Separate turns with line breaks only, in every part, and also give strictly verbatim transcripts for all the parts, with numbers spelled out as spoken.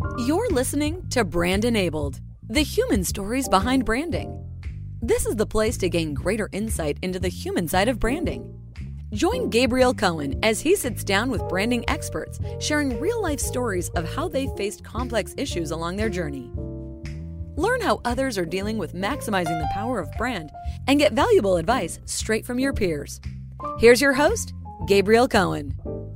You're listening to Brand Enabled, the human stories behind branding. This is the place to gain greater insight into the human side of branding. Join Gabriel Cohen as he sits down with branding experts, sharing real-life stories of how they faced complex issues along their journey. Learn how others are dealing with maximizing the power of brand and get valuable advice straight from your peers. Here's your host, Gabriel Cohen.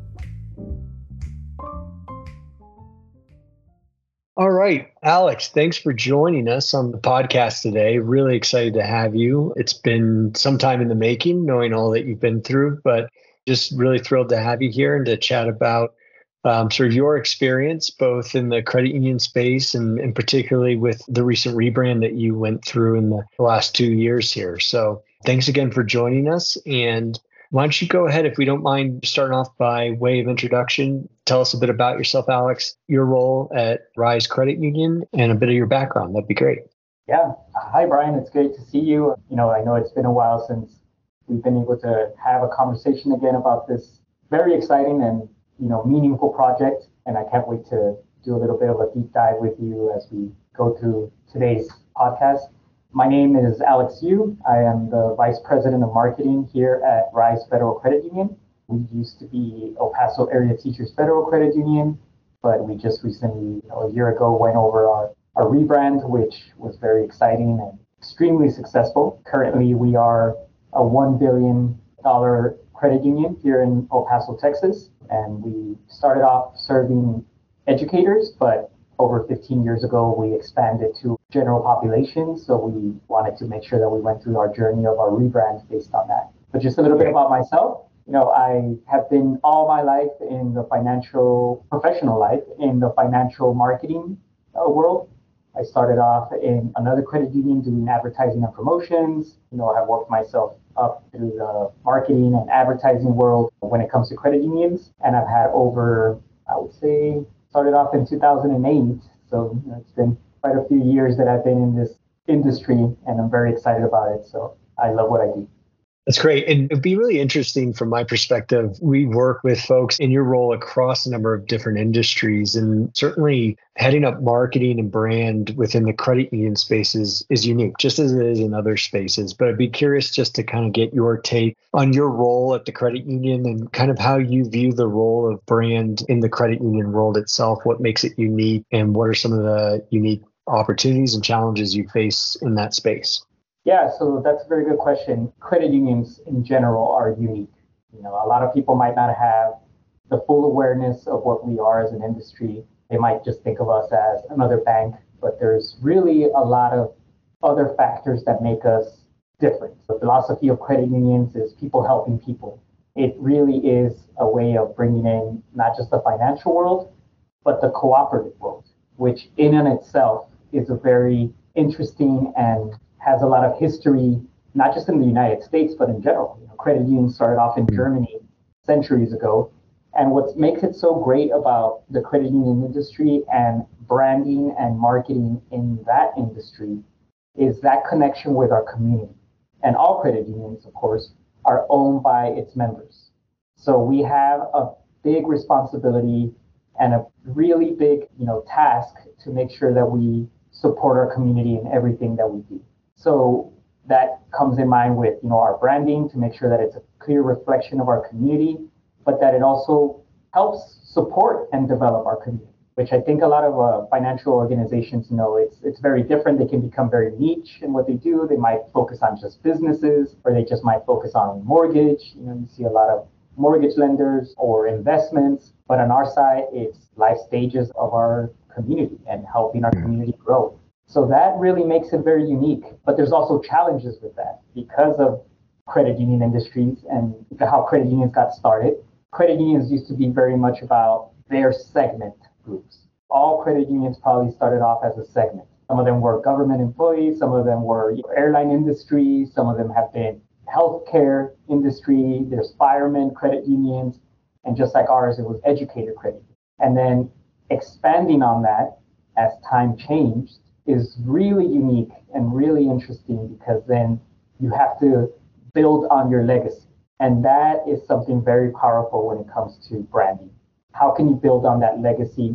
All right, Alex, thanks for joining us on the podcast today. Really excited to have you. It's been some time in the making, knowing all that you've been through, but just really thrilled to have you here and to chat about um, sort of your experience, both in the credit union space and, and particularly with the recent rebrand that you went through in the last two years here. So thanks again for joining us. And why don't you go ahead, if we don't mind, starting off by way of introduction. Tell us a bit about yourself, Alex, your role at Rise Credit Union, and a bit of your background. That'd be great.
Yeah. Hi, Brian. It's great to see you. You know, I know it's been a while since we've been able to have a conversation again about this very exciting and, you know, meaningful project. And I can't wait to do a little bit of a deep dive with you as we go through today's podcast. My name is Alex Yu. I am the Vice President of Marketing here at Rise Federal Credit Union. We used to be El Paso Area Teachers Federal Credit Union, but we just recently, you know, a year ago, went over our, our rebrand, which was very exciting and extremely successful. Currently, we are a one billion dollars credit union here in El Paso, Texas, and we started off serving educators, but over fifteen years ago, we expanded to general population. So we wanted to make sure that we went through our journey of our rebrand based on that. But just a little bit about myself. You know, I have been all my life in the financial, professional life in the financial marketing uh, world. I started off in another credit union doing advertising and promotions. You know, I worked myself up through the marketing and advertising world when it comes to credit unions. And I've had over, I would say, started off in two thousand eight. So you know, it's been quite a few years that I've been in this industry, and I'm very excited about it. So I love what I do.
That's great. And it'd be really interesting from my perspective. We work with folks in your role across a number of different industries, and certainly heading up marketing and brand within the credit union space is, is unique, just as it is in other spaces. But I'd be curious just to kind of get your take on your role at the credit union and kind of how you view the role of brand in the credit union world itself, what makes it unique, and what are some of the unique opportunities and challenges you face in that space.
Yeah, so that's a very good question. Credit unions in general are unique. You know, a lot of people might not have the full awareness of what we are as an industry. They might just think of us as another bank, but there's really a lot of other factors that make us different. The philosophy of credit unions is people helping people. It really is a way of bringing in not just the financial world, but the cooperative world, which in and itself is a very interesting and has a lot of history, not just in the United States, but in general. You know, credit unions started off in Germany centuries ago. And what makes it so great about the credit union industry and branding and marketing in that industry is that connection with our community. And all credit unions, of course, are owned by its members. So we have a big responsibility and a really big, you know, task to make sure that we support our community in everything that we do. So that comes in mind with, you know, our branding to make sure that it's a clear reflection of our community, but that it also helps support and develop our community, which I think a lot of uh, financial organizations know it's it's very different. They can become very niche in what they do. They might focus on just businesses, or they just might focus on mortgage. You know, you see a lot of mortgage lenders or investments, but on our side, it's life stages of our community and helping our community grow. So that really makes it very unique. But there's also challenges with that because of credit union industries and how credit unions got started. Credit unions used to be very much about their segment groups. All credit unions probably started off as a segment. Some of them were government employees, some of them were airline industry, some of them have been healthcare industry, there's firemen credit unions, and just like ours, it was educator credit. And then expanding on that as time changed is really unique and really interesting because then you have to build on your legacy. And that is something very powerful when it comes to branding. How can you build on that legacy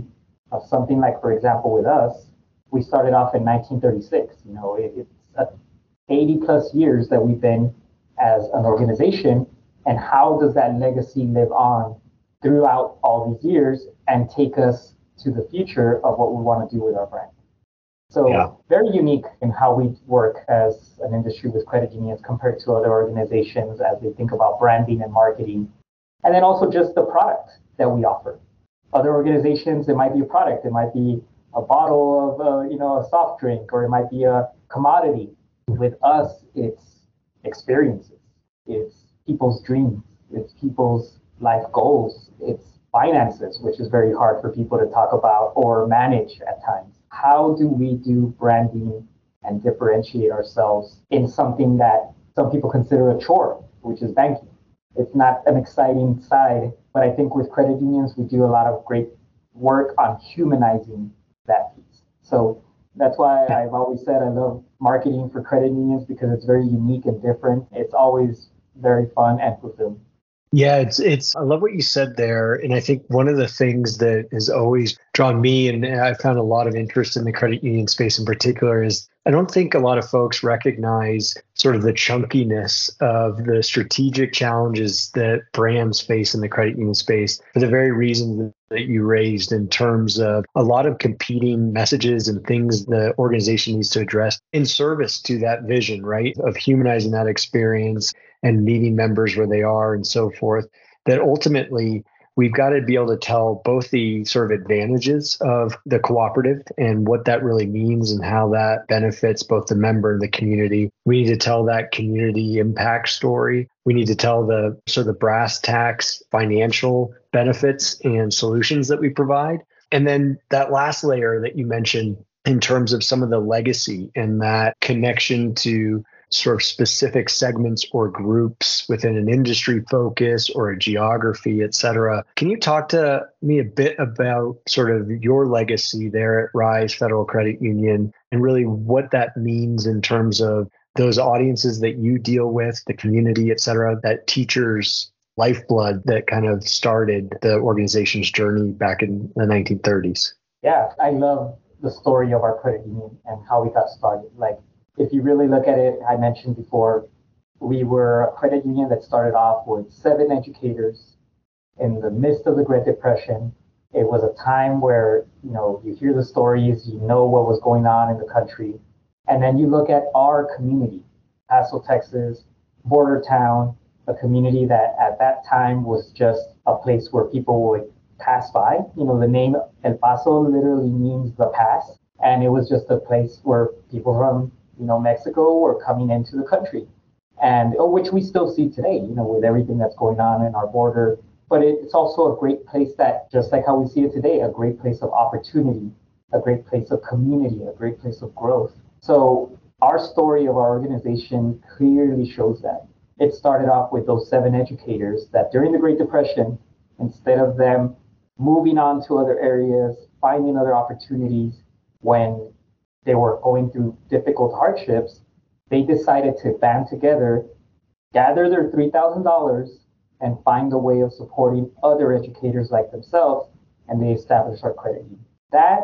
Uh, something like, for example, with us, we started off in nineteen thirty-six. You know, it, it's uh, eighty plus years that we've been as an organization. And how does that legacy live on throughout all these years and take us to the future of what we want to do with our brand? So yeah. Very unique in how we work as an industry with credit unions compared to other organizations as they think about branding and marketing. And then also just the product that we offer. Other organizations, it might be a product. It might be a bottle of, uh, you know, a soft drink, or it might be a commodity. With us, it's experiences. It's people's dreams. It's people's life goals. It's finances, which is very hard for people to talk about or manage at times. How do we do branding and differentiate ourselves in something that some people consider a chore, which is banking? It's not an exciting side, but I think with credit unions, we do a lot of great work on humanizing that piece. So that's why I've always said I love marketing for credit unions, because it's very unique and different. It's always very fun and fulfilling.
Yeah, it's it's. I love what you said there, and I think one of the things that has always drawn me, and I found a lot of interest in the credit union space in particular, is I don't think a lot of folks recognize sort of the chunkiness of the strategic challenges that brands face in the credit union space, for the very reason that you raised, in terms of a lot of competing messages and things the organization needs to address in service to that vision, right, of humanizing that experience and meeting members where they are and so forth, that ultimately we've got to be able to tell both the sort of advantages of the cooperative and what that really means and how that benefits both the member and the community. We need to tell that community impact story. We need to tell the sort of brass tacks financial benefits and solutions that we provide. And then that last layer that you mentioned in terms of some of the legacy and that connection to sort of specific segments or groups within an industry focus or a geography, et cetera. Can you talk to me a bit about sort of your legacy there at Rise Federal Credit Union and really what that means in terms of those audiences that you deal with, the community, et cetera, that teachers' lifeblood that kind of started the organization's journey back in the nineteen thirties?
Yeah, I love the story of our credit union and how we got started. Like, if you really look at it, I mentioned before, we were a credit union that started off with seven educators in the midst of the Great Depression. It was a time where, you know, you hear the stories, you know what was going on in the country. And then you look at our community, Paso, Texas, border town, a community that at that time was just a place where people would pass by. You know, the name El Paso literally means the pass. And it was just a place where people from you know, Mexico were coming into the country, and oh, which we still see today, you know, with everything that's going on in our border. But it, it's also a great place that, just like how we see it today, a great place of opportunity, a great place of community, a great place of growth. So our story of our organization clearly shows that. It started off with those seven educators that during the Great Depression, instead of them moving on to other areas, finding other opportunities when they were going through difficult hardships, they decided to band together, gather their three thousand dollars, and find a way of supporting other educators like themselves, and they established our credit union. That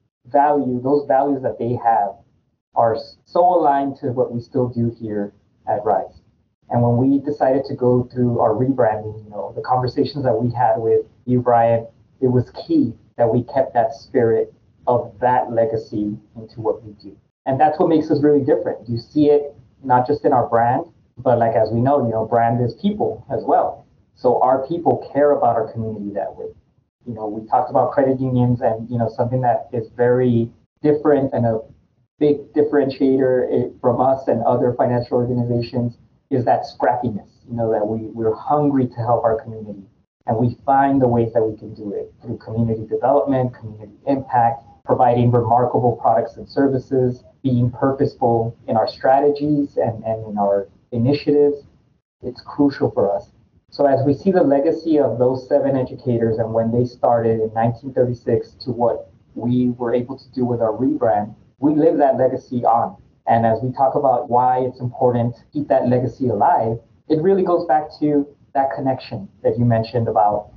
value, those values that they have, are so aligned to what we still do here at Rise. And when we decided to go through our rebranding, you know, the conversations that we had with you, Brian, it was key that we kept that spirit of that legacy into what we do. And that's what makes us really different. You see it not just in our brand, but like, as we know, you know, brand is people as well. So our people care about our community that way. You know, we talked about credit unions, and, you know, something that is very different and a big differentiator from us and other financial organizations is that scrappiness, you know, that we, we're hungry to help our community. And we find the ways that we can do it through community development, community impact, providing remarkable products and services, being purposeful in our strategies and, and in our initiatives. It's crucial for us. So as we see the legacy of those seven educators and when they started in nineteen thirty-six to what we were able to do with our rebrand, we live that legacy on. And as we talk about why it's important to keep that legacy alive, it really goes back to that connection that you mentioned about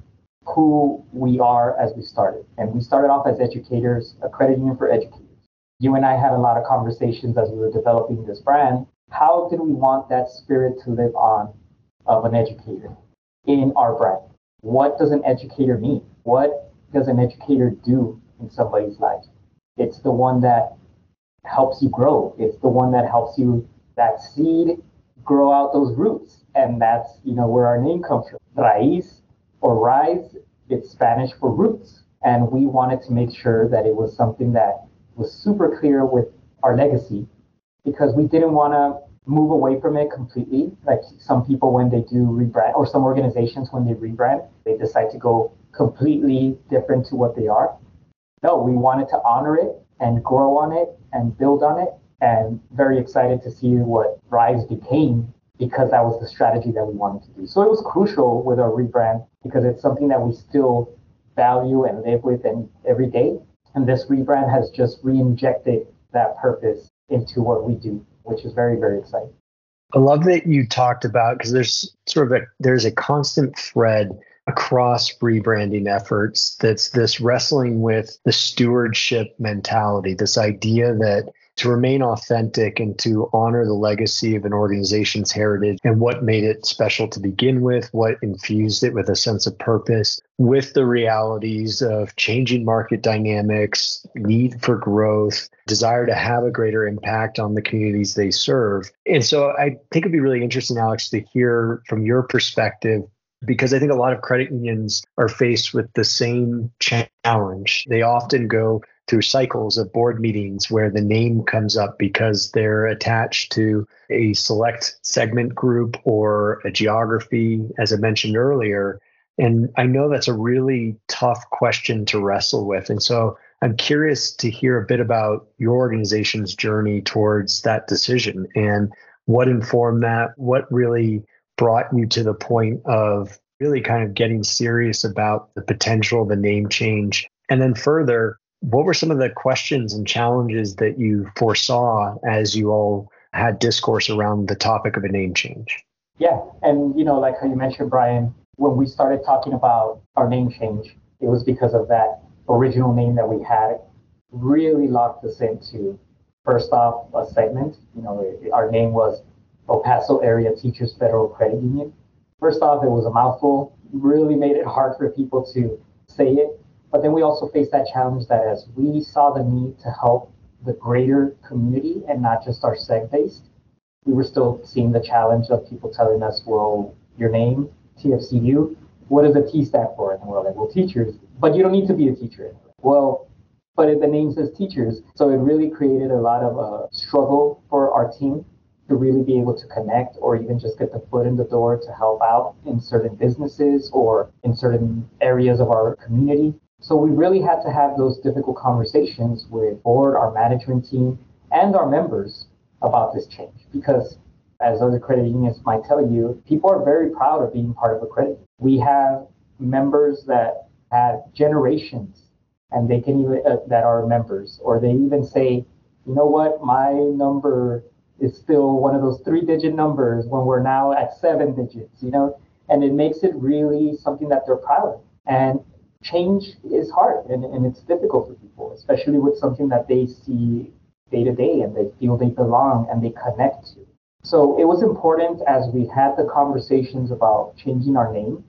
who we are as we started. And we started off as educators, a credit union for educators. You and I had a lot of conversations as we were developing this brand. How did we want that spirit to live on of an educator in our brand? What does an educator mean? What does an educator do in somebody's life? It's the one that helps you grow. It's the one that helps you, that seed, grow out those roots. And that's, you know, where our name comes from. Raíz or rise, it's Spanish for roots. And we wanted to make sure that it was something that was super clear with our legacy, because we didn't want to move away from it completely. Like some people, when they do rebrand, or some organizations, when they rebrand, they decide to go completely different to what they are. No, we wanted to honor it and grow on it and build on it. And very excited to see what Rise became, because that was the strategy that we wanted to do. So it was crucial with our rebrand, because it's something that we still value and live with and every day. And this rebrand has just re-injected that purpose into what we do, which is very, very exciting.
I love that you talked about, because there's sort of a, there's a constant thread across rebranding efforts that's this wrestling with the stewardship mentality, this idea that to remain authentic and to honor the legacy of an organization's heritage and what made it special to begin with, what infused it with a sense of purpose, with the realities of changing market dynamics, need for growth, desire to have a greater impact on the communities they serve. And so I think it'd be really interesting, Alex, to hear from your perspective, because I think a lot of credit unions are faced with the same challenge. They often go through cycles of board meetings where the name comes up because they're attached to a select segment group or a geography, as I mentioned earlier. And I know that's a really tough question to wrestle with. And so I'm curious to hear a bit about your organization's journey towards that decision and what informed that, what really brought you to the point of really kind of getting serious about the potential of a name change. And then further, what were some of the questions and challenges that you foresaw as you all had discourse around the topic of a name change?
Yeah. And, you know, like how you mentioned, Brian, when we started talking about our name change, it was because of that original name that we had really locked us into, first off, a segment. You know, our name was El Paso Area Teachers Federal Credit Union. First off, it was a mouthful, really made it hard for people to say it. But then we also faced that challenge that as we saw the need to help the greater community and not just our seg-based, we were still seeing the challenge of people telling us, well, your name, T F C U, what does the T stand for? And we're like, well, teachers, but you don't need to be a teacher. Well, but the name says teachers. So it really created a lot of uh, struggle for our team to really be able to connect or even just get the foot in the door to help out in certain businesses or in certain areas of our community. So we really had to have those difficult conversations with board, our management team, and our members about this change. Because as other credit unions might tell you, people are very proud of being part of a credit union. We have members that have generations and they can even, uh, that are members, or they even say, you know what, my number is still one of those three-digit numbers when we're now at seven digits, you know, and it makes it really something that they're proud of. And change is hard and, and it's difficult for people, especially with something that they see day to day and they feel they belong and they connect to. So it was important as we had the conversations about changing our name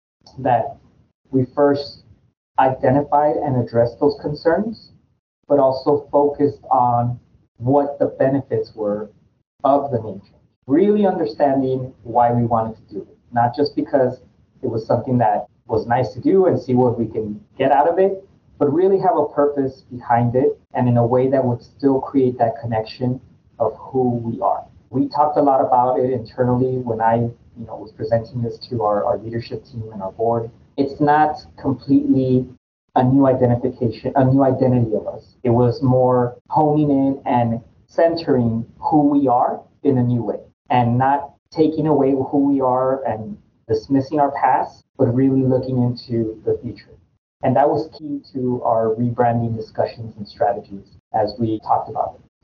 that we first identified and addressed those concerns, but also focused on what the benefits were of the name change. Really understanding why we wanted to do it, not just because it was something that was nice to do and see what we can get out of it, but really have a purpose behind it and in a way that would still create that connection of who we are. We talked a lot about it internally when I you know, was presenting this to our, our leadership team and our board. It's not completely a new identification, a new identity of us. It was more honing in and centering who we are in a new way and not taking away who we are and dismissing our past, but really looking into the future. And that was key to our rebranding discussions and strategies as we talked about it.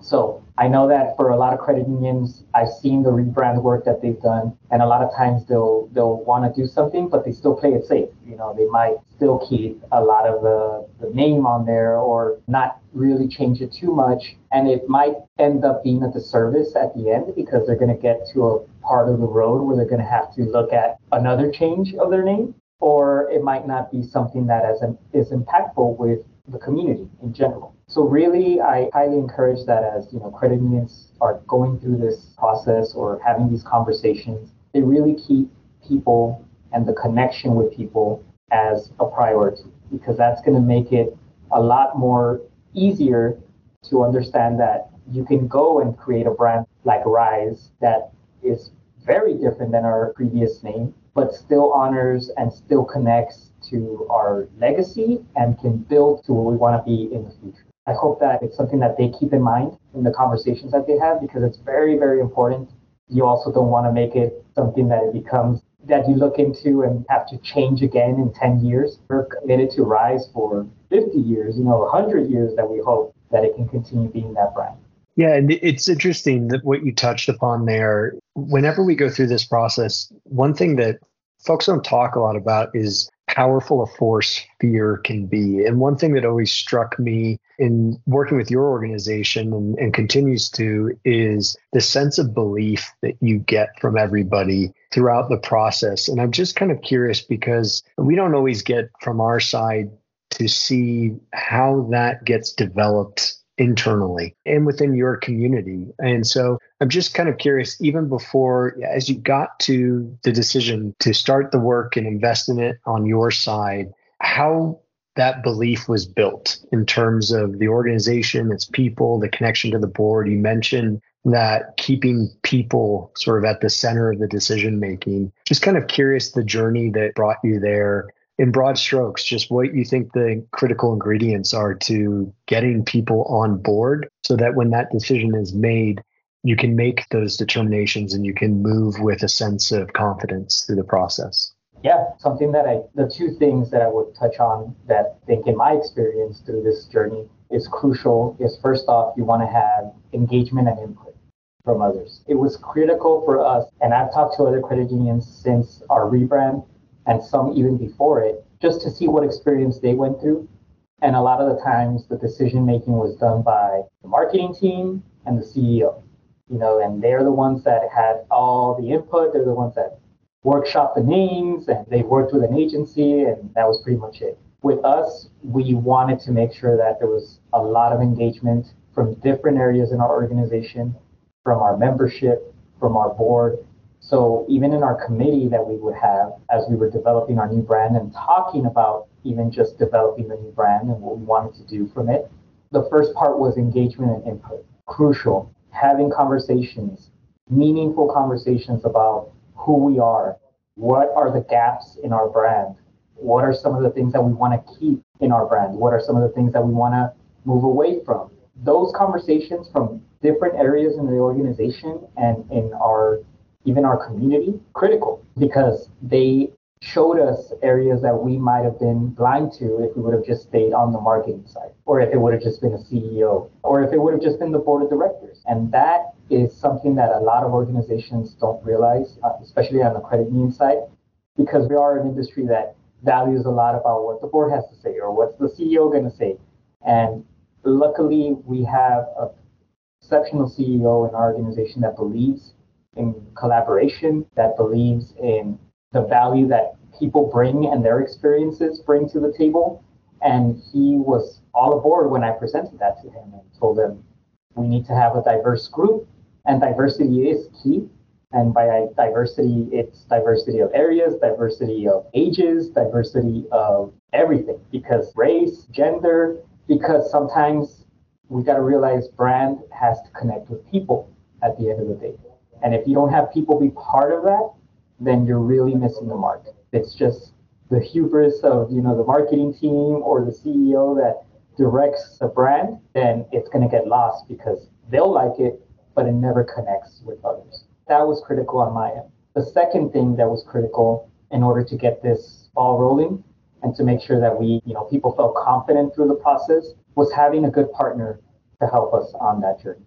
So I know that for a lot of credit unions, I've seen the rebrand work that they've done, and a lot of times they'll they'll want to do something, but they still play it safe. You know, they might still keep a lot of the, the name on there or not really change it too much, and it might end up being a disservice at the end because they're going to get to a part of the road where they're going to have to look at another change of their name, or it might not be something that as an, is impactful with the community in general. So really, I highly encourage that as, you know, credit unions are going through this process or having these conversations, they really keep people and the connection with people as a priority, because that's going to make it a lot more easier to understand that you can go and create a brand like Rise that is very different than our previous name, but still honors and still connects to our legacy and can build to where we want to be in the future. I hope that it's something that they keep in mind in the conversations that they have, because it's very, very important. You also don't want to make it something that it becomes that you look into and have to change again in ten years. We're committed to Rise for fifty years, you know, one hundred years, that we hope that it can continue being that brand.
Yeah, and it's interesting that what you touched upon there. Whenever we go through this process, one thing that folks don't talk a lot about is powerful a force fear can be. And one thing that always struck me in working with your organization and, and continues to is the sense of belief that you get from everybody throughout the process. And I'm just kind of curious because we don't always get from our side to see how that gets developed internally and within your community. And so I'm just kind of curious, even before, as you got to the decision to start the work and invest in it on your side, how that belief was built in terms of the organization, its people, the connection to the board. You mentioned that keeping people sort of at the center of the decision making. Just kind of curious the journey that brought you there. In broad strokes, just what you think the critical ingredients are to getting people on board so that when that decision is made, you can make those determinations and you can move with a sense of confidence through the process.
Yeah, something that I, the two things that I would touch on that I think in my experience through this journey is crucial is, first off, you want to have engagement and input from others. It was critical for us, and I've talked to other credit unions since our rebrand, and some even before it, just to see what experience they went through. And a lot of the times the decision making was done by the marketing team and the C E O, you know, and they're the ones that had all the input. They're the ones that workshop the names, and they worked with an agency, and that was pretty much it. With us, we wanted to make sure that there was a lot of engagement from different areas in our organization, from our membership, from our board. So even in our committee that we would have as we were developing our new brand and talking about even just developing the new brand and what we wanted to do from it, the first part was engagement and input. Crucial. Having conversations, meaningful conversations about who we are, what are the gaps in our brand, what are some of the things that we want to keep in our brand, what are some of the things that we want to move away from. Those conversations from different areas in the organization and in our even our community, critical, because they showed us areas that we might have been blind to if we would have just stayed on the marketing side, or if it would have just been a C E O, or if it would have just been the board of directors. And that is something that a lot of organizations don't realize, uh, especially on the credit union side, because we are an industry that values a lot about what the board has to say or what's the C E O going to say. And luckily, we have a exceptional C E O in our organization that believes in collaboration, that believes in the value that people bring and their experiences bring to the table. And he was all aboard when I presented that to him and told him we need to have a diverse group, and diversity is key. And by diversity, it's diversity of areas, diversity of ages, diversity of everything, because race, gender, because sometimes we got to realize brand has to connect with people at the end of the day. And if you don't have people be part of that, then you're really missing the mark. It's just the hubris of, you know, the marketing team or the C E O that directs the brand, then it's going to get lost because they'll like it, but it never connects with others. That was critical on my end. The second thing that was critical in order to get this ball rolling and to make sure that we, you know, people felt confident through the process was having a good partner to help us on that journey.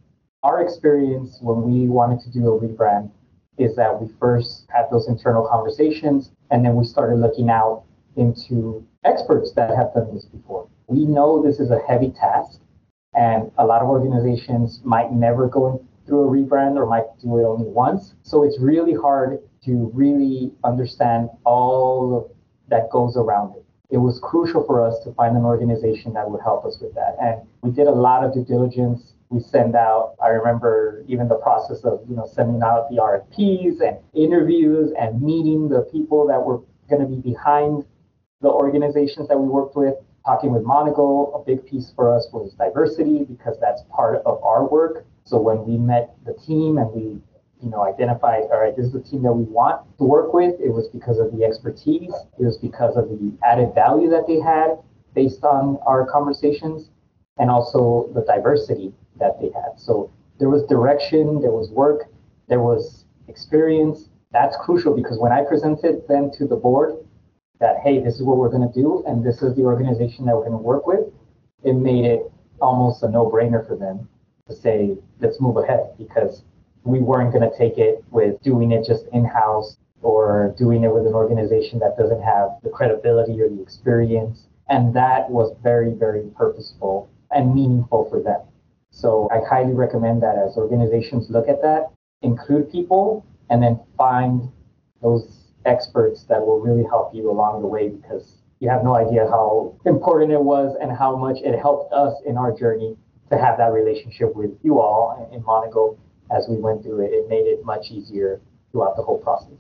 our experience when we wanted to do a rebrand is that we first had those internal conversations, and then we started looking out into experts that have done this before. We know this is a heavy task, and a lot of organizations might never go through a rebrand or might do it only once. So it's really hard to really understand all that goes around it. It was crucial for us to find an organization that would help us with that. And we did a lot of due diligence. We send out, I remember even the process of, you know, sending out the R F Ps and interviews and meeting the people that were going to be behind the organizations that we worked with. Talking with Monaco, a big piece for us was diversity because that's part of our work. So when we met the team and we, you know, identified, all right, this is the team that we want to work with, it was because of the expertise. It was because of the added value that they had based on our conversations, and also the diversity that they had. So there was direction, there was work, there was experience. That's crucial because when I presented them to the board that, hey, this is what we're going to do, and this is the organization that we're going to work with, it made it almost a no-brainer for them to say, let's move ahead, because we weren't going to take it with doing it just in-house or doing it with an organization that doesn't have the credibility or the experience. And that was very, very purposeful and meaningful for them. So I highly recommend that as organizations look at that, include people, and then find those experts that will really help you along the way, because you have no idea how important it was and how much it helped us in our journey to have that relationship with you all in Monaco as we went through it. It made it much easier throughout the whole process.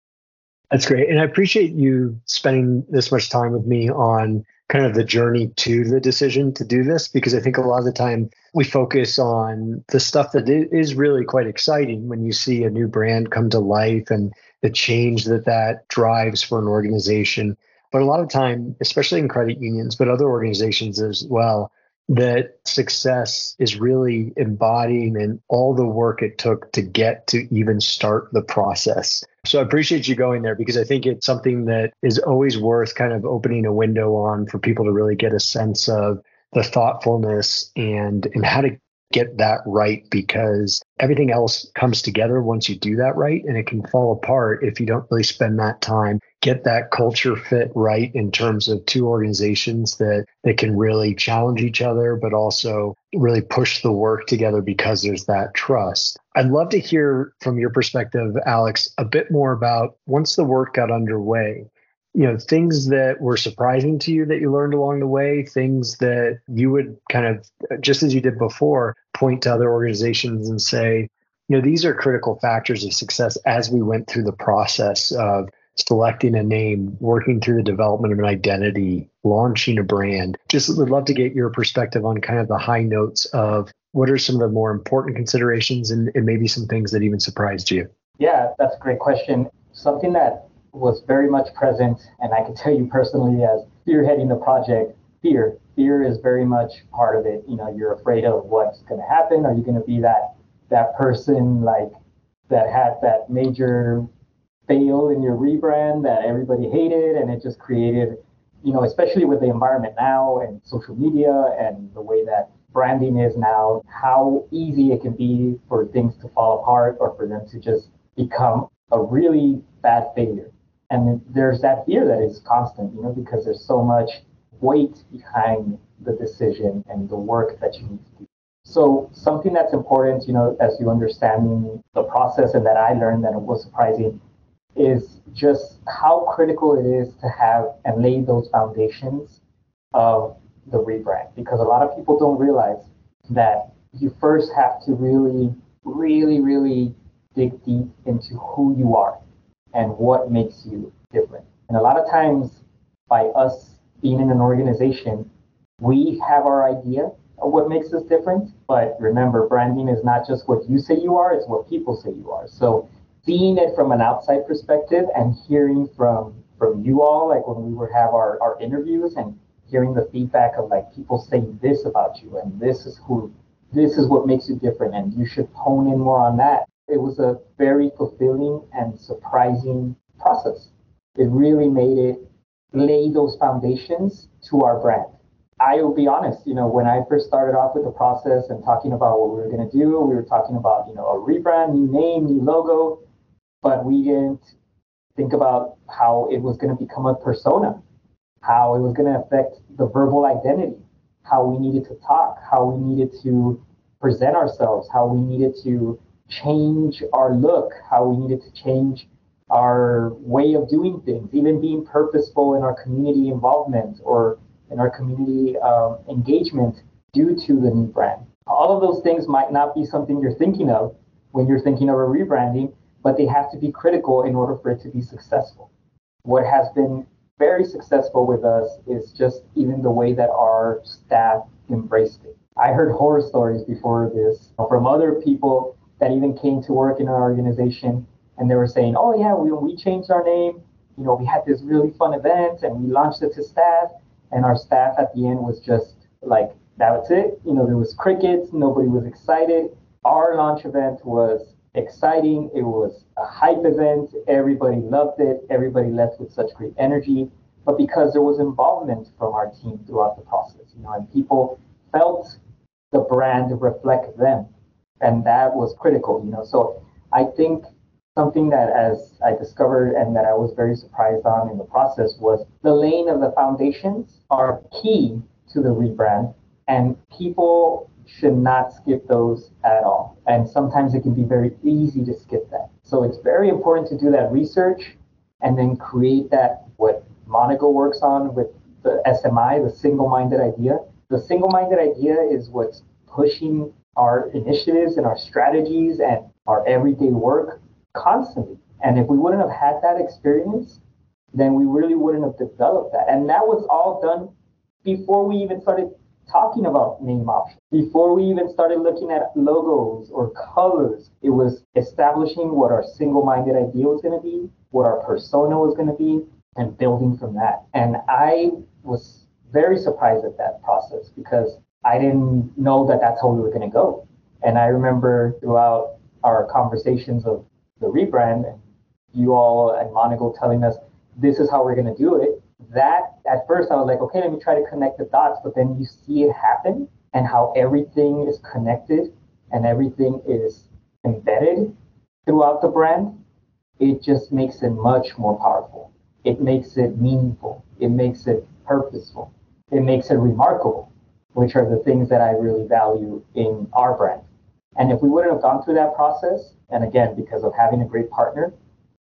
That's great. And I appreciate you spending this much time with me on kind of the journey to the decision to do this, because I think a lot of the time we focus on the stuff that is really quite exciting when you see a new brand come to life and the change that that drives for an organization. But a lot of time, especially in credit unions, but other organizations as well, that success is really embodying in all the work it took to get to even start the process. So I appreciate you going there, because I think it's something that is always worth kind of opening a window on for people to really get a sense of the thoughtfulness and, and how to get that right, because everything else comes together once you do that right, and it can fall apart if you don't really spend that time, get that culture fit right in terms of two organizations that, that can really challenge each other, but also really push the work together because there's that trust. I'd love to hear from your perspective, Alex, a bit more about once the work got underway, you know, things that were surprising to you that you learned along the way, things that you would kind of, just as you did before, point to other organizations and say, you know, these are critical factors of success as we went through the process of selecting a name, working through the development of an identity, launching a brand. Just would love to get your perspective on kind of the high notes of what are some of the more important considerations and, and maybe some things that even surprised you.
Yeah, that's a great question. Something that was very much present, and I can tell you personally as spearheading the project, fear. Fear is very much part of it. You know, you're afraid of what's going to happen. Are you going to be that that person like that had that major fail in your rebrand that everybody hated, and it just created, you know, especially with the environment now and social media and the way that branding is now, how easy it can be for things to fall apart or for them to just become a really bad failure. And there's that fear that is constant, you know, because there's so much weight behind the decision and the work that you need to do. So something that's important, you know, as you understanding the process and that I learned that it was surprising is just how critical it is to have and lay those foundations of the rebrand. Because a lot of people don't realize that you first have to really, really, really dig deep into who you are and what makes you different. And a lot of times by us being in an organization, we have our idea of what makes us different. But remember, branding is not just what you say you are, it's what people say you are. So seeing it from an outside perspective and hearing from, from you all, like when we would have our, our interviews and hearing the feedback of like people saying this about you and this is who, this is what makes you different and you should hone in more on that. It was a very fulfilling and surprising process. It really made it lay those foundations to our brand. I will be honest, you know, when I first started off with the process and talking about what we were going to do, we were talking about, you know, a rebrand, new name, new logo, but we didn't think about how it was going to become a persona, how it was going to affect the verbal identity, how we needed to talk, how we needed to present ourselves, how we needed to change our look, how we needed to change our way of doing things, even being purposeful in our community involvement or in our community um, engagement due to the new brand. All of those things might not be something you're thinking of when you're thinking of a rebranding, but they have to be critical in order for it to be successful. What has been very successful with us is just even the way that our staff embraced it. I heard horror stories before this from other people that even came to work in our organization, and they were saying, oh yeah, we, we changed our name. You know, we had this really fun event and we launched it to staff, and our staff at the end was just like, that's it. You know, there was crickets, nobody was excited. Our launch event was exciting. It was a hype event. Everybody loved it. Everybody left with such great energy. But because there was involvement from our team throughout the process, you know, and people felt the brand reflect them. And that was critical, you know. So I think something that as I discovered and that I was very surprised on in the process was the laying of the foundations are key to the rebrand, and people should not skip those at all. And sometimes it can be very easy to skip that. So it's very important to do that research and then create that, what Monaco works on with the S M I, the single-minded idea. The single-minded idea is what's pushing our initiatives and our strategies and our everyday work constantly. And if we wouldn't have had that experience, then we really wouldn't have developed that. And that was all done before we even started talking about name options, before we even started looking at logos or colors. It was establishing what our single-minded idea was going to be, what our persona was going to be, and building from that. And I was very surprised at that process because I didn't know that that's how we were going to go. And I remember throughout our conversations of the rebrand, you all at Monaco telling us, this is how we're going to do it. That at first I was like, okay, let me try to connect the dots, but then you see it happen and how everything is connected and everything is embedded throughout the brand. It just makes it much more powerful. It makes it meaningful. It makes it purposeful. It makes it remarkable, which are the things that I really value in our brand. And if we wouldn't have gone through that process, and again, because of having a great partner,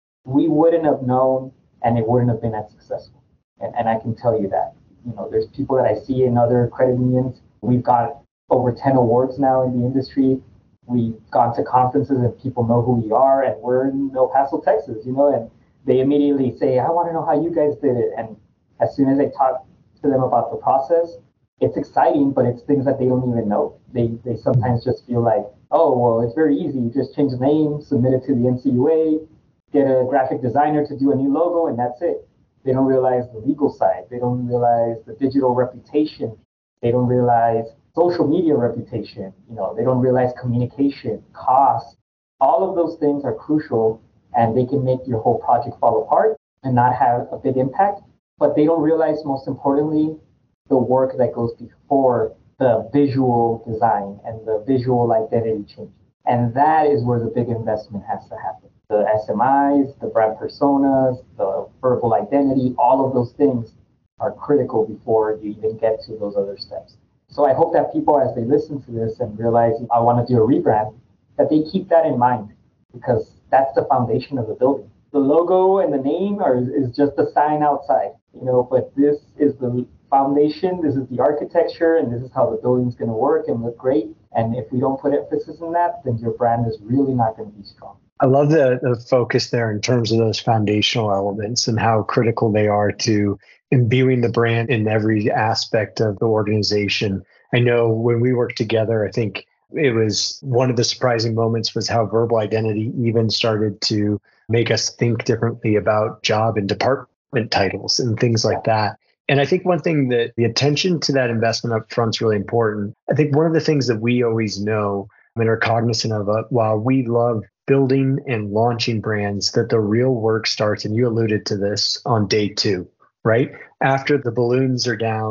we wouldn't have known and it wouldn't have been as successful. And, and I can tell you that. You know, there's people that I see in other credit unions. We've got over ten awards now in the industry. We've gone to conferences and people know who we are, and we're in El Paso, Texas, you know, and they immediately say, I want to know how you guys did it. And as soon as I talk to them about the process, it's exciting, but it's things that they don't even know. They they sometimes just feel like, oh, well, it's very easy. You just change the name, submit it to the N C U A, get a graphic designer to do a new logo, and that's it. They don't realize the legal side. They don't realize the digital reputation. They don't realize social media reputation. You know, they don't realize communication, cost. All of those things are crucial, and they can make your whole project fall apart and not have a big impact. But they don't realize, most importantly, the work that goes before the visual design and the visual identity change. And that is where the big investment has to happen. The S M Is, the brand personas, the verbal identity, all of those things are critical before you even get to those other steps. So I hope that people, as they listen to this and realize I want to do a rebrand, that they keep that in mind, because that's the foundation of the building. The logo and the name are is just the sign outside, you know, but this is the foundation, this is the architecture, and this is how the building's going to work and look great. And if we don't put emphasis on that, then your brand is really not going to be strong.
I love the, the focus there in terms of those foundational elements and how critical they are to imbuing the brand in every aspect of the organization. I know when we worked together, I think it was one of the surprising moments was how verbal identity even started to make us think differently about job and department titles and things like that. And I think one thing that the attention to that investment up front is really important. I think one of the things that we always know and are cognizant of, uh, while we love building and launching brands, that the real work starts, and you alluded to this, on day two, right? After the balloons are down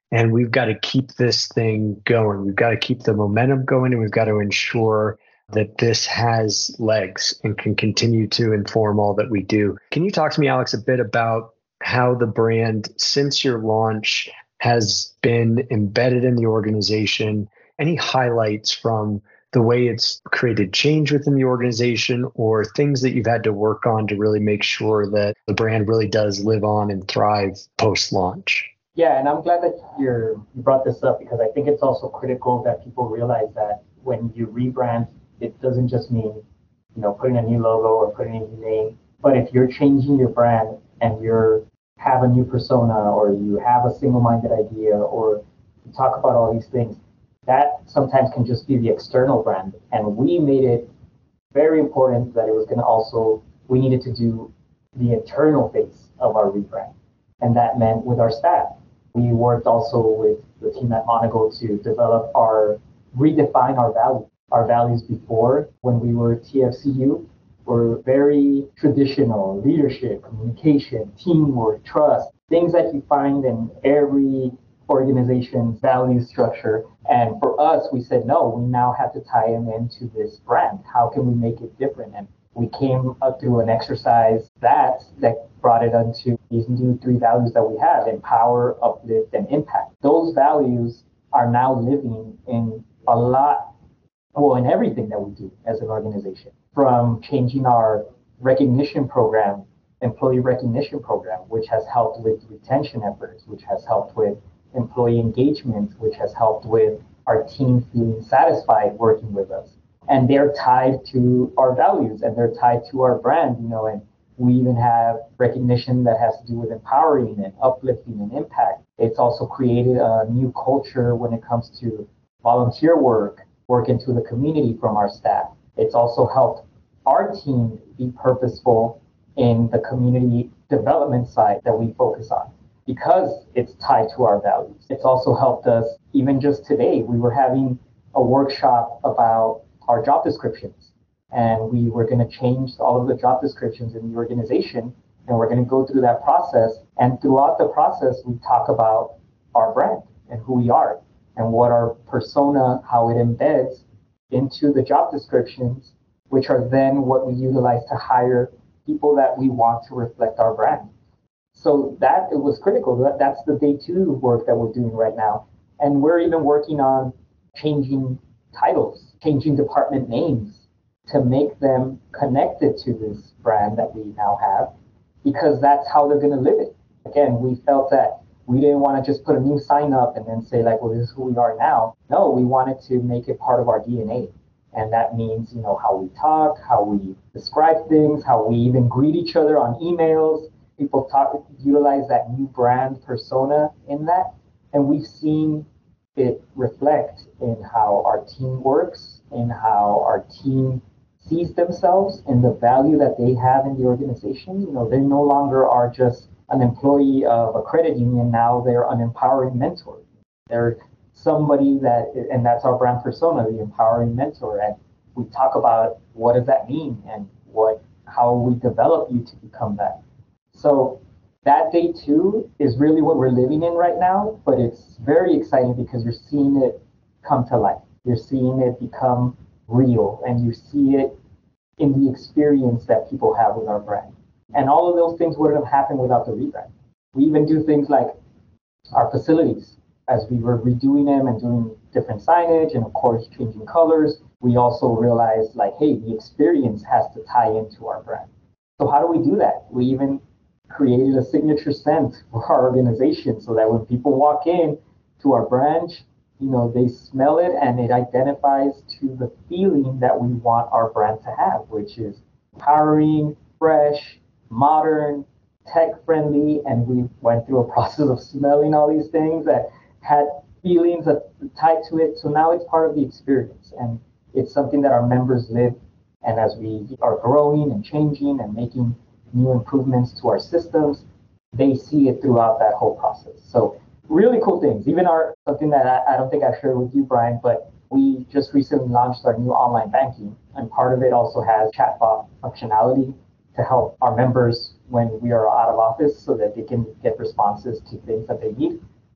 And we've got to keep this thing going. We've got to keep the momentum going, and we've got to ensure that this has legs and can continue to inform all that we do. Can you talk to me, Alex, a bit about how the brand, since your launch, has been embedded in the organization? Any highlights from the way it's created change within the organization, or things that you've had to work on to really make sure that the brand really does live on and thrive post-launch?
Yeah, and I'm glad that you're, you brought this up, because I think it's also critical that people realize that when you rebrand, it doesn't just mean, you know, putting a new logo or putting a new name, but if you're changing your brand and you're have a new persona, or you have a single-minded idea, or you talk about all these things, that sometimes can just be the external brand. And we made it very important that it was going to also, we needed to do the internal face of our rebrand. And that meant with our staff. We worked also with the team at Monaco to develop our, redefine our values. Our values before, when we were T F C U, were very traditional: leadership, communication, teamwork, trust, things that you find in every organization's value structure. And for us, we said, no, we now have to tie them into this brand. How can we make it different? And we came up through an exercise that that brought it onto these new three values that we have: empower, uplift, and impact. Those values are now living in a lot, well, in everything that we do as an organization, from changing our recognition program, employee recognition program, which has helped with retention efforts, which has helped with employee engagement, which has helped with our team feeling satisfied working with us. And they're tied to our values, and they're tied to our brand, you know, and we even have recognition that has to do with empowering and uplifting and impact. It's also created a new culture when it comes to volunteer work, work into the community from our staff. It's also helped our team be purposeful in the community development side that we focus on, because it's tied to our values. It's also helped us, even just today, we were having a workshop about our job descriptions, and we were going to change all of the job descriptions in the organization, and we're going to go through that process. And throughout the process, we talk about our brand and who we are and what our persona, how it embeds into the job descriptions, which are then what we utilize to hire people that we want to reflect our brand. So that it was critical. That, that's the day two work that we're doing right now. And we're even working on changing titles, changing department names to make them connected to this brand that we now have, because that's how they're going to live it. Again, we felt that we didn't want to just put a new sign up and then say, like, well, this is who we are now. No, we wanted to make it part of our D N A. And that means, you know, how we talk, how we describe things, how we even greet each other on emails. People talk, utilize that new brand persona in that. And we've seen it reflect in how our team works, in how our team sees themselves, and the value that they have in the organization. You know, they no longer are just an employee of a credit union. Now they're an empowering mentor. They're somebody that, and that's our brand persona, the empowering mentor. And we talk about what does that mean and what, how we develop you to become that. So that day two is really what we're living in right now, but it's very exciting because you're seeing it come to life. You're seeing it become real, and you see it in the experience that people have with our brand. And all of those things wouldn't have happened without the rebrand. We even do things like our facilities. As we were redoing them and doing different signage and, of course, changing colors, we also realized, like, hey, the experience has to tie into our brand. So how do we do that? We even created a signature scent for our organization so that when people walk in to our branch, you know, they smell it and it identifies to the feeling that we want our brand to have, which is empowering, fresh, modern, tech-friendly. And we went through a process of smelling all these things that had feelings that tied to it. So now it's part of the experience, and it's something that our members live. And as we are growing and changing and making new improvements to our systems, they see it throughout that whole process. So really cool things. Even our, something that I, I don't think I've shared with you, Brian, but we just recently launched our new online banking, and part of it also has chatbot functionality to help our members when we are out of office so that they can get responses to things that they need.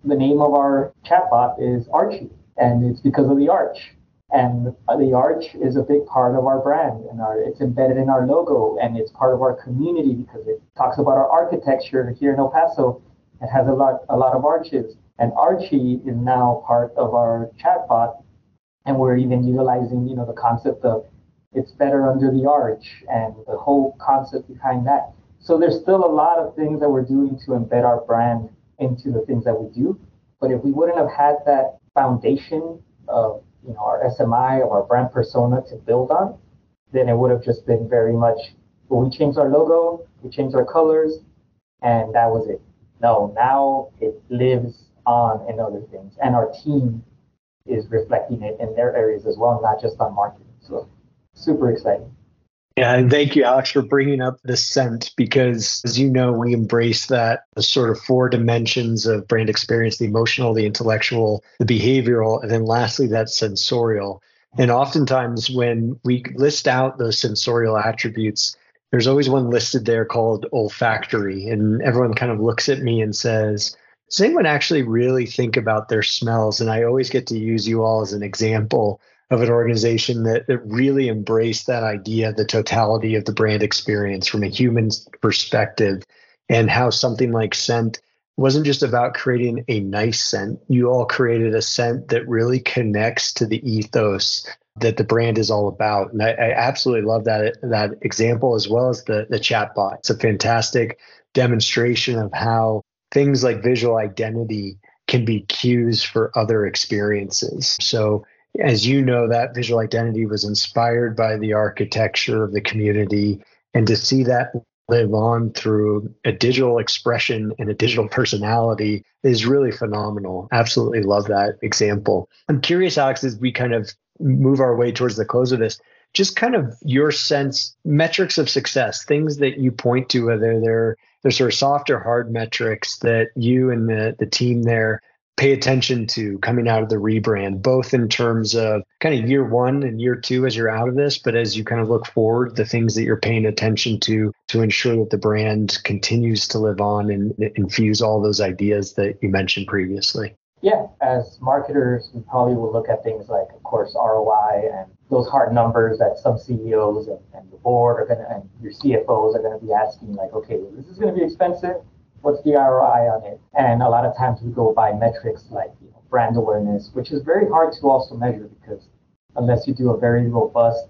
the name of our chatbot is Archie, and it's because of the arch. And the arch is a big part of our brand, and our, it's embedded in our logo, and it's part of our community because it talks about our architecture here in El Paso. It has a lot, a lot of arches, and Archie is now part of our chatbot, and we're even utilizing, you know, the concept of it's better under the arch and the whole concept behind that. So there's still a lot of things that we're doing to embed our brand into the things that we do. But if we wouldn't have had that foundation of, you know, our S M I, of our brand persona to build on, then it would have just been very much, well, we changed our logo, we changed our colors, and that was it. No, now it lives on in other things. And our team is reflecting it in their areas as well, not just on marketing. So super exciting.
Yeah, and thank you, Alex, for bringing up the scent, because as you know, we embrace that the sort of four dimensions of brand experience: the emotional, the intellectual, the behavioral, and then lastly, that sensorial. And oftentimes when we list out those sensorial attributes, there's always one listed there called olfactory. And everyone kind of looks at me and says, does anyone actually really think about their smells? And I always get to use you all as an example of an organization that, that really embraced that idea, the totality of the brand experience from a human perspective, and how something like scent wasn't just about creating a nice scent. You all created a scent that really connects to the ethos that the brand is all about. And I, I absolutely love that, that example, as well as the, the chatbot. It's a fantastic demonstration of how things like visual identity can be cues for other experiences. So as you know, that visual identity was inspired by the architecture of the community, and to see that live on through a digital expression and a digital personality is really phenomenal. Absolutely love that example. I'm curious, Alex, as we kind of move our way towards the close of this, just kind of your sense, metrics of success, things that you point to, whether they're, they're sort of soft or hard metrics that you and the, the team there pay attention to coming out of the rebrand, both in terms of kind of year one and year two as you're out of this, but as you kind of look forward, the things that you're paying attention to to ensure that the brand continues to live on and infuse all those ideas that you mentioned previously.
Yeah, as marketers, we probably will look at things like, of course, R O I and those hard numbers that some C E Os and, and the board are going to, and your C F Os are going to be asking, like, okay, well, this is going to be expensive. What's the R O I on it? And a lot of times we go by metrics like, you know, brand awareness, which is very hard to also measure, because unless you do a very robust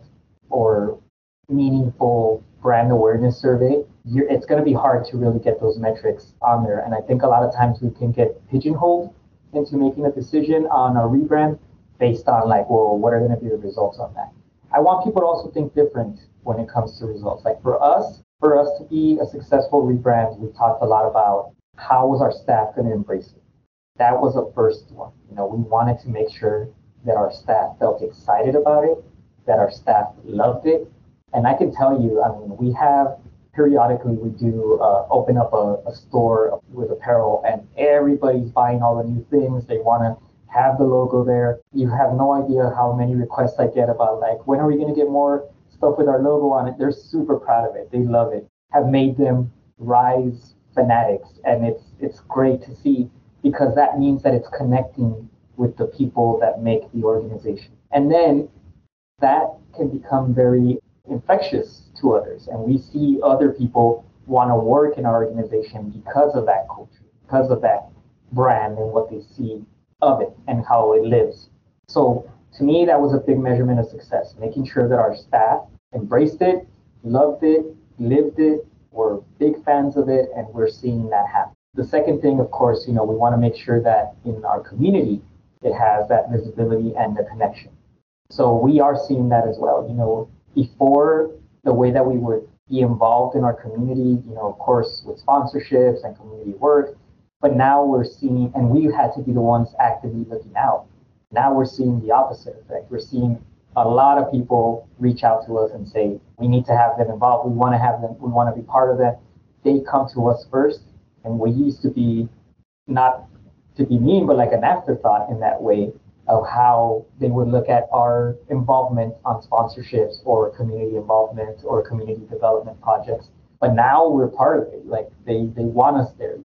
or meaningful brand awareness survey, you're, it's going to be hard to really get those metrics on there. And I think a lot of times we can get pigeonholed into making a decision on a rebrand based on like, well, what are going to be the results on that? I want people to also think different when it comes to results. Like for us, for us to be a successful rebrand, we talked a lot about how was our staff going to embrace it. That was the first one. You know, we wanted to make sure that our staff felt excited about it, that our staff loved it. And I can tell you, I mean, we have periodically we do uh, open up a, a store with apparel, and everybody's buying all the new things. They want to have the logo there. You have no idea how many requests I get about like, when are we going to get more stuff with our logo on it? They're super proud of it. They love it. Have made them Rise fanatics, and it's it's great to see, because that means that it's connecting with the people that make the organization. And then that can become very infectious to others. And we see other people want to work in our organization because of that culture, because of that brand and what they see of it and how it lives. So to me, that was a big measurement of success, making sure that our staff embraced it, loved it, lived it, were big fans of it, and we're seeing that happen. The second thing, of course, you know, we want to make sure that in our community, it has that visibility and the connection. So we are seeing that as well. You know, before, the way that we would be involved in our community, you know, of course, with sponsorships and community work, but now we're seeing, and we had to be the ones actively looking out. Now we're seeing the opposite effect. We're seeing a lot of people reach out to us and say, we need to have them involved. We want to have them, we want to be part of that. They come to us first. And we used to be, not to be mean, but like an afterthought in that way of how they would look at our involvement on sponsorships or community involvement or community development projects. But now we're part of it. Like they, they want us there.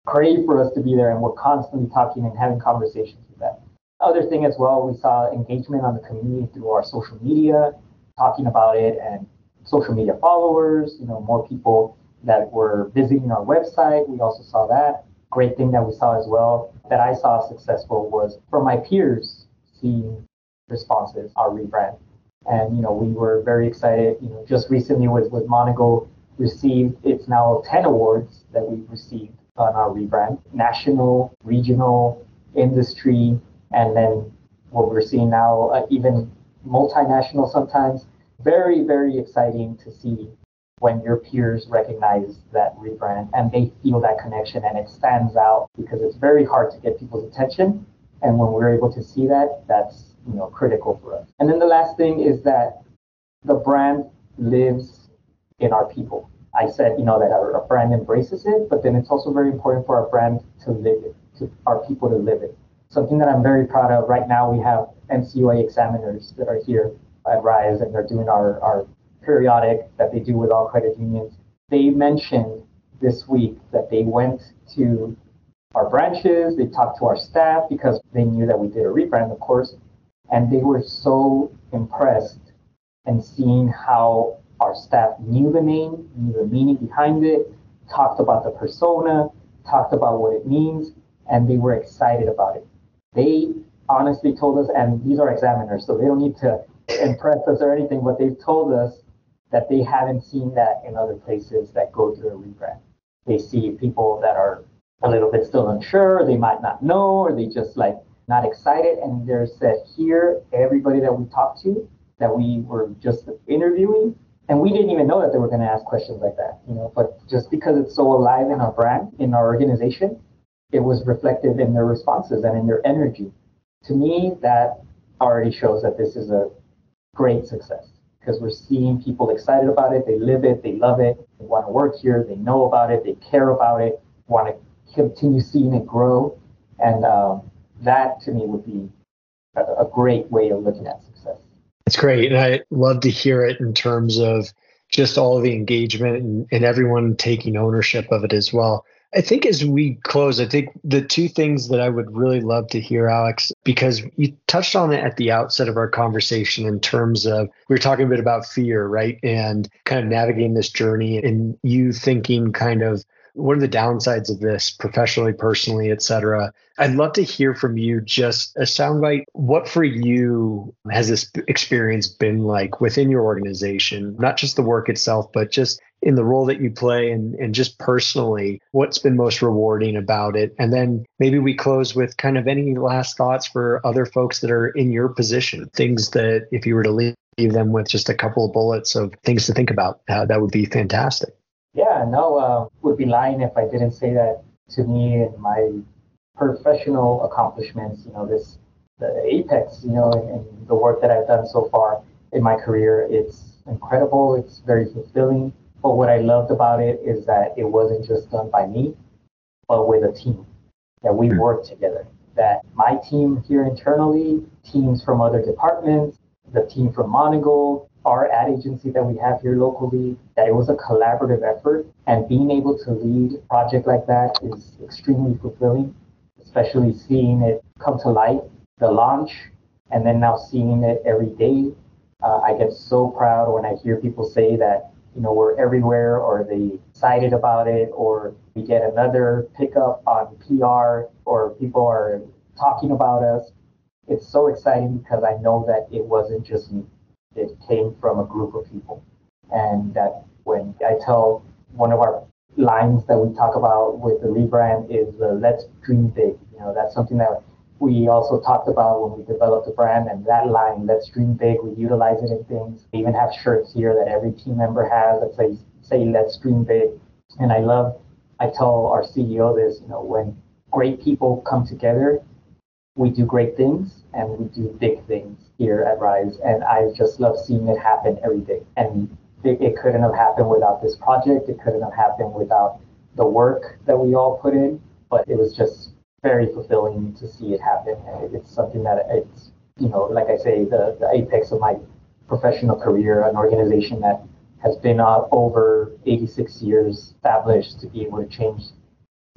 crave for us to be there, and we're constantly talking and having conversations with that. Other thing as well, we saw engagement on the community through our social media, talking about it, and social media followers, you know, more people that were visiting our website. We also saw that. Great thing that we saw as well, that I saw successful, was from my peers seeing responses, our rebrand. And, you know, we were very excited. You know, just recently with, with Monago received, it's now ten awards that we've received on our rebrand, national, regional, industry, and then what we're seeing now, uh, even multinational sometimes. Very, very exciting to see when your peers recognize that rebrand and they feel that connection and it stands out, because it's very hard to get people's attention. And when we're able to see that, that's, you know, critical for us. And then the last thing is that the brand lives in our people. I said, you know, that our, our brand embraces it, but then it's also very important for our brand to live it, to our people to live it. Something that I'm very proud of right now, we have M C U A examiners that are here at Rise, and they're doing our, our periodic that they do with all credit unions. They mentioned this week that they went to our branches, they talked to our staff because they knew that we did a rebrand, of course, and they were so impressed and seeing how our staff knew the name, knew the meaning behind it, talked about the persona, talked about what it means, and they were excited about it. They honestly told us, and these are examiners, so they don't need to impress us or anything, but they've told us that they haven't seen that in other places that go through a rebrand. They see people that are a little bit still unsure, they might not know, or they just like not excited. And there's that here, everybody that we talked to, that we were just interviewing, and we didn't even know that they were going to ask questions like that, you know, but just because it's so alive in our brand, in our organization, it was reflective in their responses and in their energy. To me, that already shows that this is a great success, because we're seeing people excited about it, they live it, they love it, they want to work here, they know about it, they care about it, want to continue seeing it grow. And um, that to me would be a, a great way of looking at success.
It's great. And I love to hear it in terms of just all of the engagement and, and everyone taking ownership of it as well. I think as we close, I think the two things that I would really love to hear, Alex, because you touched on it at the outset of our conversation in terms of, we were talking a bit about fear, right? And kind of navigating this journey and you thinking kind of, what are the downsides of this professionally, personally, et cetera? I'd love to hear from you just a soundbite. What for you has this experience been like within your organization? Not just the work itself, but just in the role that you play and, and just personally, what's been most rewarding about it? And then maybe we close with kind of any last thoughts for other folks that are in your position, things that if you were to leave them with just a couple of bullets of things to think about, uh, that would be fantastic.
Yeah, no, uh, would be lying if I didn't say that. To me and my professional accomplishments, you know, this, the apex, you know, and, and the work that I've done so far in my career, it's incredible. It's very fulfilling. But what I loved about it is that it wasn't just done by me, but with a team, that we worked together, that my team here internally, teams from other departments, the team from Monago, our ad agency that we have here locally, that it was a collaborative effort. And being able to lead a project like that is extremely fulfilling, especially seeing it come to light, the launch, and then now seeing it every day. Uh, I get so proud when I hear people say that, you know, we're everywhere, or they excited about it, or we get another pickup on P R, or people are talking about us. It's so exciting because I know that it wasn't just me. It came from a group of people. And that when I tell one of our lines that we talk about with the rebrand is the let's dream big. You know, that's something that we also talked about when we developed the brand, and that line, let's dream big, we utilize it in things. We even have shirts here that every team member has that say, say let's dream big. And I love, I tell our C E O this, you know, when great people come together, we do great things and we do big things here at Rise. And I just love seeing it happen every day. And it, it couldn't have happened without this project. It couldn't have happened without the work that we all put in, but it was just very fulfilling to see it happen. And it's something that it's, you know, like I say, the, the apex of my professional career, an organization that has been uh, over eighty-six years established, to be able to change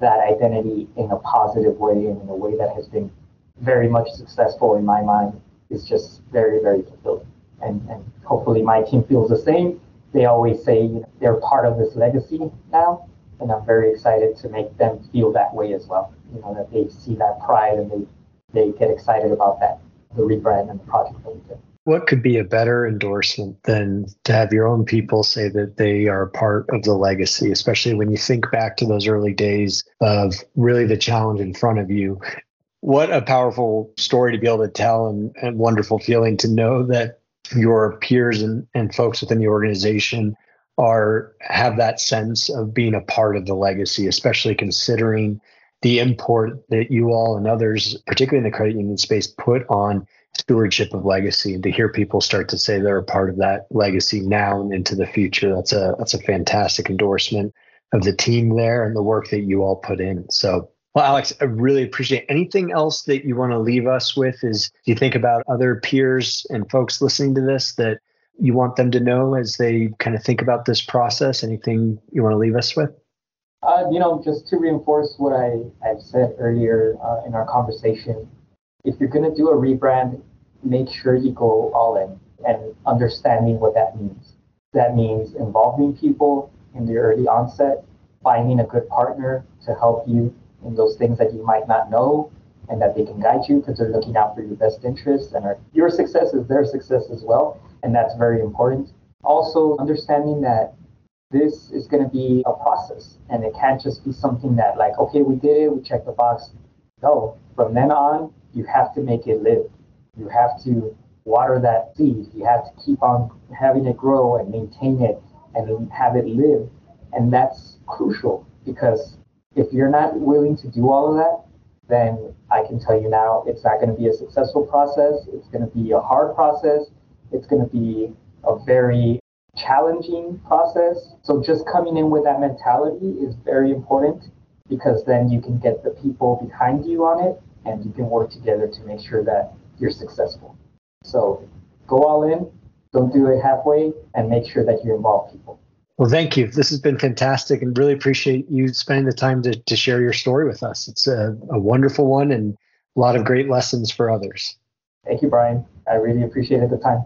that identity in a positive way and in a way that has been very much successful in my mind is just very, very fulfilling. And, and hopefully my team feels the same. They always say, you know, they're part of this legacy now, and I'm very excited to make them feel that way as well. You know, that they see that pride and they, they get excited about that, the rebrand and the project that we did.
What could be a better endorsement than to have your own people say that they are part of the legacy, especially when you think back to those early days of really the challenge in front of you? What a powerful story to be able to tell, and, and wonderful feeling to know that your peers and, and folks within the organization are have that sense of being a part of the legacy, especially considering the import that you all and others, particularly in the credit union space, put on stewardship of legacy. And to hear people start to say they're a part of that legacy now and into the future, that's a that's a fantastic endorsement of the team there and the work that you all put in. So, well, Alex, I really appreciate it. Anything else that you want to leave us with is, do you think about other peers and folks listening to this that you want them to know as they kind of think about this process? Anything you want to leave us with?
Uh, you know, just to reinforce what I, I've said earlier uh, in our conversation, if you're going to do a rebrand, make sure you go all in and understanding what that means. That means involving people in the early onset, finding a good partner to help you in those things that you might not know and that they can guide you because they're looking out for your best interests, and are, your success is their success as well. And that's very important. Also, understanding that this is going to be a process and it can't just be something that like, okay, we did it, we checked the box. No, from then on, you have to make it live. You have to water that seed. You have to keep on having it grow and maintain it and have it live. And that's crucial, because if you're not willing to do all of that, then I can tell you now, it's not going to be a successful process. It's going to be a hard process. It's going to be a very challenging process. So just coming in with that mentality is very important, because then you can get the people behind you on it and you can work together to make sure that you're successful. So go all in, don't do it halfway, and make sure that you involve people.
Well, thank you. This has been fantastic, and really appreciate you spending the time to, to share your story with us. It's a, a wonderful one and a lot of great lessons for others.
Thank you, Brian. I really appreciated the time.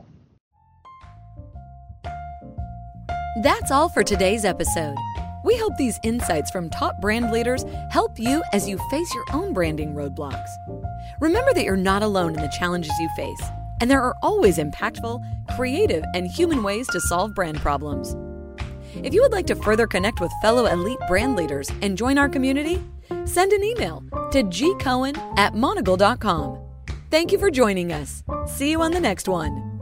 That's all for today's episode. We hope these insights from top brand leaders help you as you face your own branding roadblocks. Remember that you're not alone in the challenges you face, and there are always impactful, creative, and human ways to solve brand problems. If you would like to further connect with fellow elite brand leaders and join our community, send an email to g cohen at monogle dot com. Thank you for joining us. See you on the next one.